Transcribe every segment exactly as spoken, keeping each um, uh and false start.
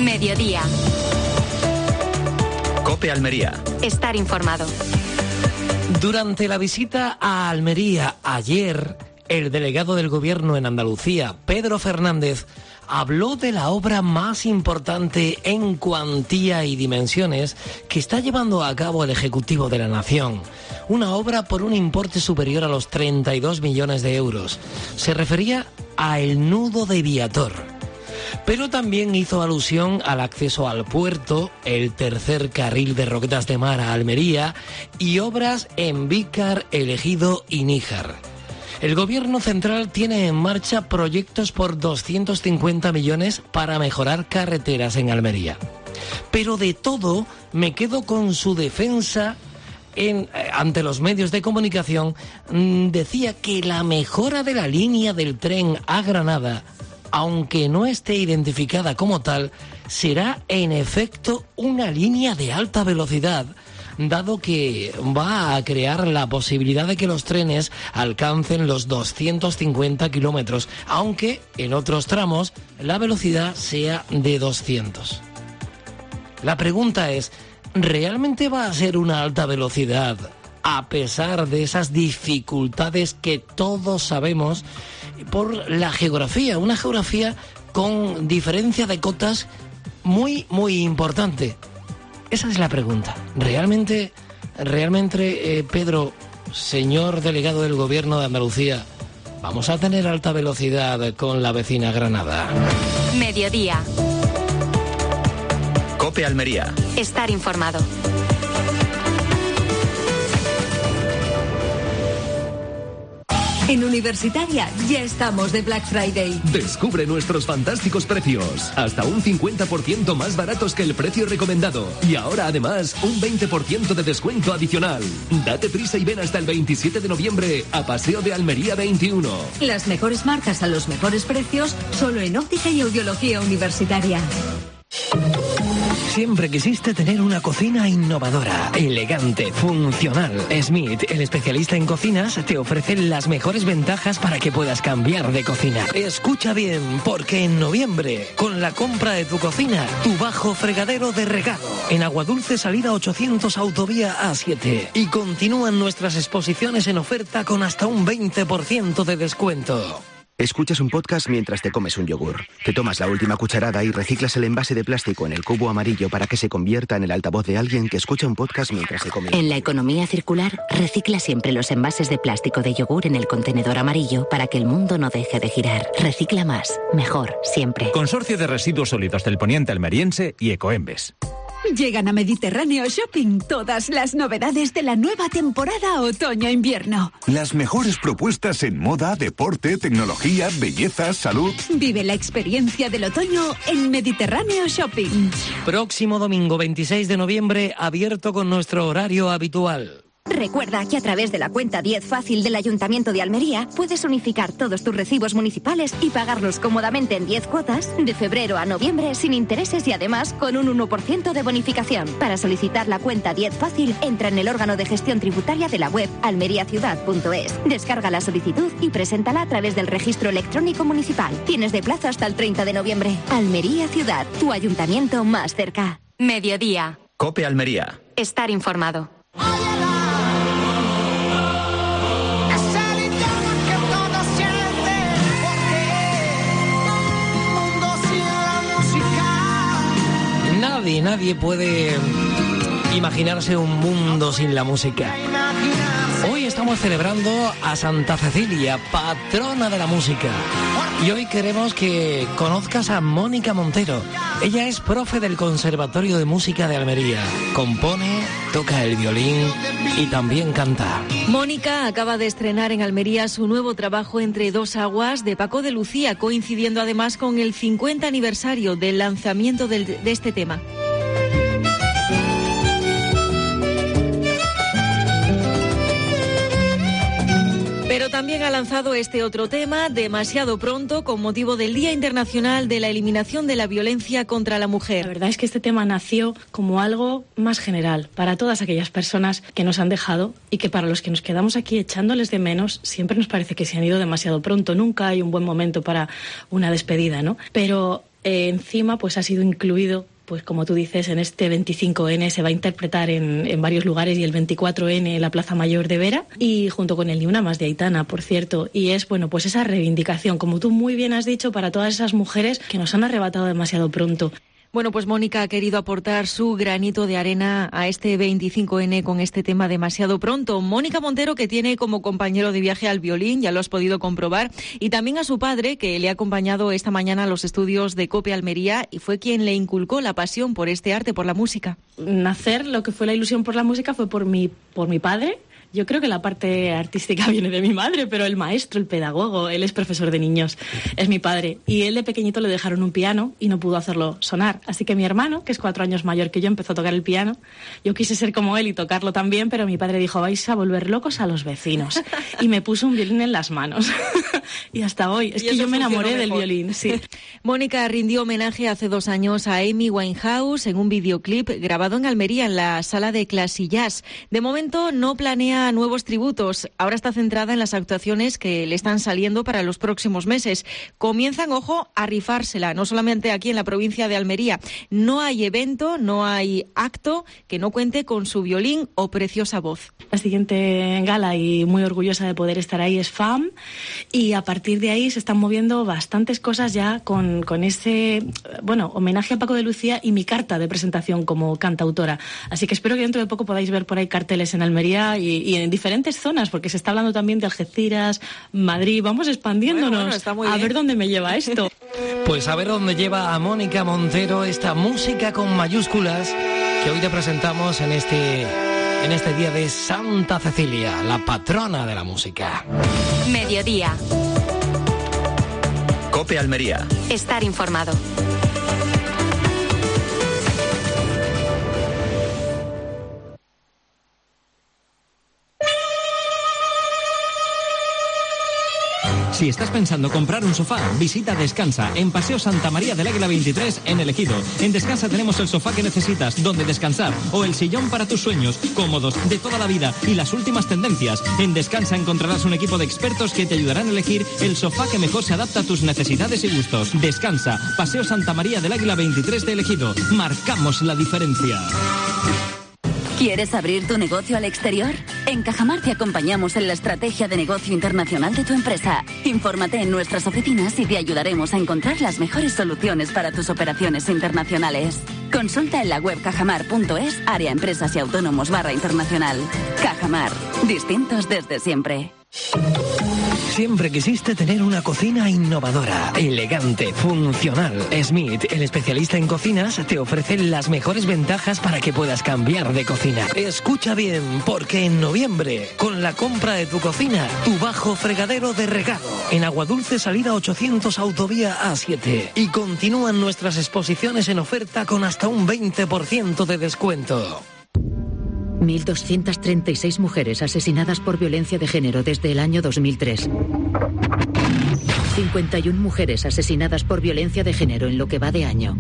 Mediodía. COPE Almería. Estar informado. Durante la visita a Almería ayer, el delegado del Gobierno en Andalucía, Pedro Fernández, habló de la obra más importante en cuantía y dimensiones que está llevando a cabo el Ejecutivo de la Nación. Una obra por un importe superior a los treinta y dos millones de euros. Se refería a el nudo de Viator. Pero también hizo alusión al acceso al puerto, el tercer carril de Roquetas de Mar a Almería y obras en Vícar, El Ejido y Níjar. El Gobierno central tiene en marcha proyectos por doscientos cincuenta millones para mejorar carreteras en Almería. Pero de todo me quedo con su defensa en, ante los medios de comunicación. Decía que la mejora de la línea del tren a Granada, aunque no esté identificada como tal, será en efecto una línea de alta velocidad, dado que va a crear la posibilidad de que los trenes alcancen los doscientos cincuenta kilómetros, aunque en otros tramos la velocidad sea de doscientos. La pregunta es, ¿realmente va a ser una alta velocidad a pesar de esas dificultades que todos sabemos por la geografía? Una geografía con diferencia de cotas muy, muy importante. Esa es la pregunta. ¿Realmente, realmente, eh, Pedro, señor delegado del Gobierno de Andalucía, vamos a tener alta velocidad con la vecina Granada? Mediodía. COPE Almería. Estar informado. En Universitaria ya estamos de Black Friday. Descubre nuestros fantásticos precios. Hasta un cincuenta por ciento más baratos que el precio recomendado. Y ahora además un veinte por ciento de descuento adicional. Date prisa y ven hasta el veintisiete de noviembre a Paseo de Almería veintiuno. Las mejores marcas a los mejores precios solo en Óptica y Audiología Universitaria. Siempre quisiste tener una cocina innovadora, elegante, funcional. Smith, el especialista en cocinas, te ofrece las mejores ventajas para que puedas cambiar de cocina. Escucha bien, porque en noviembre, con la compra de tu cocina, tu bajo fregadero de regalo, en Aguadulce salida ochocientos autovía A siete. Y continúan nuestras exposiciones en oferta con hasta un veinte por ciento de descuento. Escuchas un podcast mientras te comes un yogur. Te tomas la última cucharada y reciclas el envase de plástico en el cubo amarillo para que se convierta en el altavoz de alguien que escucha un podcast mientras se come. En la economía circular, recicla siempre los envases de plástico de yogur en el contenedor amarillo para que el mundo no deje de girar. Recicla más, mejor, siempre. Consorcio de Residuos Sólidos del Poniente Almeriense y Ecoembes. Llegan a Mediterráneo Shopping todas las novedades de la nueva temporada otoño-invierno. Las mejores propuestas en moda, deporte, tecnología, belleza, salud. Vive la experiencia del otoño en Mediterráneo Shopping. Próximo domingo veintiséis de noviembre, abierto con nuestro horario habitual. Recuerda que a través de la cuenta diez Fácil del Ayuntamiento de Almería puedes unificar todos tus recibos municipales y pagarlos cómodamente en diez cuotas de febrero a noviembre sin intereses y además con un uno por ciento de bonificación. Para solicitar la cuenta diez Fácil, entra en el órgano de gestión tributaria de la web almeriaciudad punto es. Descarga la solicitud y preséntala a través del registro electrónico municipal. Tienes de plazo hasta el treinta de noviembre. Almería Ciudad, tu ayuntamiento más cerca. Mediodía. COPE Almería. Estar informado. Nadie, nadie puede imaginarse un mundo sin la música. Hoy estamos celebrando a Santa Cecilia, patrona de la música. Y hoy queremos que conozcas a Mónica Montero. Ella es profe del Conservatorio de Música de Almería. Compone, toca el violín y también canta. Mónica acaba de estrenar en Almería su nuevo trabajo Entre dos aguas de Paco de Lucía, coincidiendo además con el cincuenta aniversario del lanzamiento del, de este tema. Pero también ha lanzado este otro tema, Demasiado pronto, con motivo del Día Internacional de la Eliminación de la Violencia contra la Mujer. La verdad es que este tema nació como algo más general para todas aquellas personas que nos han dejado y que para los que nos quedamos aquí echándoles de menos siempre nos parece que se han ido demasiado pronto. Nunca hay un buen momento para una despedida, ¿no? Pero Eh, encima, pues ha sido incluido, pues como tú dices, en este veinticinco ene, se va a interpretar en, en varios lugares, y el veinticuatro ene en la Plaza Mayor de Vera, y junto con el Ni Una Más de Aitana, por cierto. Y es, bueno, pues esa reivindicación, como tú muy bien has dicho, para todas esas mujeres que nos han arrebatado demasiado pronto. Bueno, pues Mónica ha querido aportar su granito de arena a este veinticinco ene con este tema demasiado pronto. Mónica Montero, que tiene como compañero de viaje al violín, ya lo has podido comprobar, y también a su padre, que le ha acompañado esta mañana a los estudios de COPE Almería y fue quien le inculcó la pasión por este arte, por la música. Nacer, lo que fue la ilusión por la música, fue por mi, por mi padre. Yo creo que la parte artística viene de mi madre, pero el maestro, el pedagogo, él es profesor de niños, es mi padre. Y él de pequeñito le dejaron un piano y no pudo hacerlo sonar. Así que mi hermano, que es cuatro años mayor que yo, empezó a tocar el piano. Yo quise ser como él y tocarlo también, pero mi padre dijo, vais a volver locos a los vecinos. Y me puso un violín en las manos. Y hasta hoy, es que yo me enamoré del violín, sí. Mónica rindió homenaje hace dos años a Amy Winehouse en un videoclip grabado en Almería, en la sala de Classy Jazz. De momento no planea nuevos tributos. Ahora está centrada en las actuaciones que le están saliendo para los próximos meses. Comienzan, ojo, a rifársela, no solamente aquí en la provincia de Almería. No hay evento, no hay acto que no cuente con su violín o preciosa voz. La siguiente gala, y muy orgullosa de poder estar ahí, es F A M, y a partir de ahí se están moviendo bastantes cosas ya con, con ese, bueno, homenaje a Paco de Lucía y mi carta de presentación como cantautora. Así que espero que dentro de poco podáis ver por ahí carteles en Almería y, y en diferentes zonas, porque se está hablando también de Algeciras, Madrid. Vamos expandiéndonos. Bueno, bueno, está muy a bien. ver dónde me lleva esto. Pues a ver dónde lleva a Mónica Montero esta música con mayúsculas que hoy te presentamos en este, en este día de Santa Cecilia, la patrona de la música. Mediodía. COPE Almería. Estar informado. Si estás pensando comprar un sofá, visita Descansa, en Paseo Santa María del Águila veintitrés, en El Ejido. En Descansa tenemos el sofá que necesitas, donde descansar, o el sillón para tus sueños, cómodos, de toda la vida y las últimas tendencias. En Descansa encontrarás un equipo de expertos que te ayudarán a elegir el sofá que mejor se adapta a tus necesidades y gustos. Descansa, Paseo Santa María del Águila veintitrés de El Ejido. Marcamos la diferencia. ¿Quieres abrir tu negocio al exterior? En Cajamar te acompañamos en la estrategia de negocio internacional de tu empresa. Infórmate en nuestras oficinas y te ayudaremos a encontrar las mejores soluciones para tus operaciones internacionales. Consulta en la web cajamar punto es, área empresas y autónomos barra internacional. Cajamar, distintos desde siempre. Siempre quisiste tener una cocina innovadora, elegante, funcional. Smith, el especialista en cocinas, te ofrece las mejores ventajas para que puedas cambiar de cocina. Escucha bien, porque en noviembre, con la compra de tu cocina, tu bajo fregadero de regalo, en Aguadulce salida ochocientos autovía A siete. Y continúan nuestras exposiciones en oferta con hasta un veinte por ciento de descuento. mil doscientas treinta y seis mujeres asesinadas por violencia de género desde el año dos mil tres. cincuenta y una mujeres asesinadas por violencia de género en lo que va de año.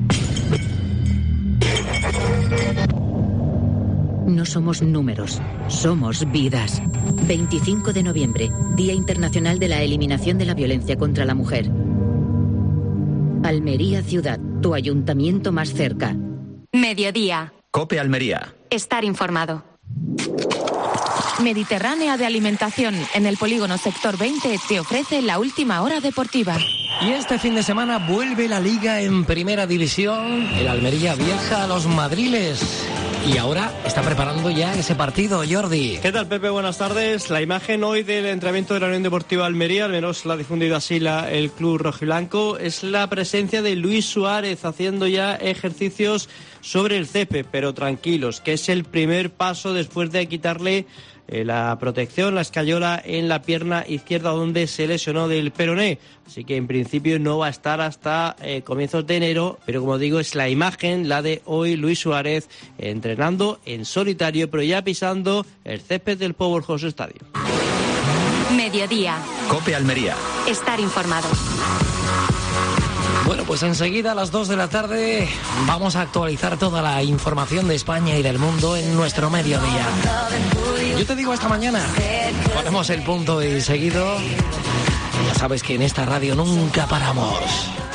No somos números, somos vidas. veinticinco de noviembre, Día Internacional de la Eliminación de la Violencia contra la Mujer. Almería Ciudad, tu ayuntamiento más cerca. Mediodía. COPE Almería. Estar informado. Mediterránea de Alimentación, en el polígono Sector veinte, te ofrece la última hora deportiva. Y este fin de semana vuelve la Liga en Primera División. El Almería viaja a los Madriles. Y ahora está preparando ya ese partido, Jordi. ¿Qué tal, Pepe? Buenas tardes. La imagen hoy del entrenamiento de la Unión Deportiva Almería, al menos la ha difundido así la, el club rojiblanco, es la presencia de Luis Suárez haciendo ya ejercicios sobre el césped, pero tranquilos, que es el primer paso después de quitarle eh, la protección, la escayola en la pierna izquierda donde se lesionó del peroné. Así que en principio no va a estar hasta eh, comienzos de enero, pero como digo, es la imagen, la de hoy, Luis Suárez eh, entrenando en solitario, pero ya pisando el césped del Power House Stadium. Mediodía. COPE Almería. Estar informado. Bueno, pues enseguida a las dos de la tarde vamos a actualizar toda la información de España y del mundo en nuestro mediodía. Yo te digo hasta mañana. Ponemos el punto y seguido. Ya sabes que en esta radio nunca paramos.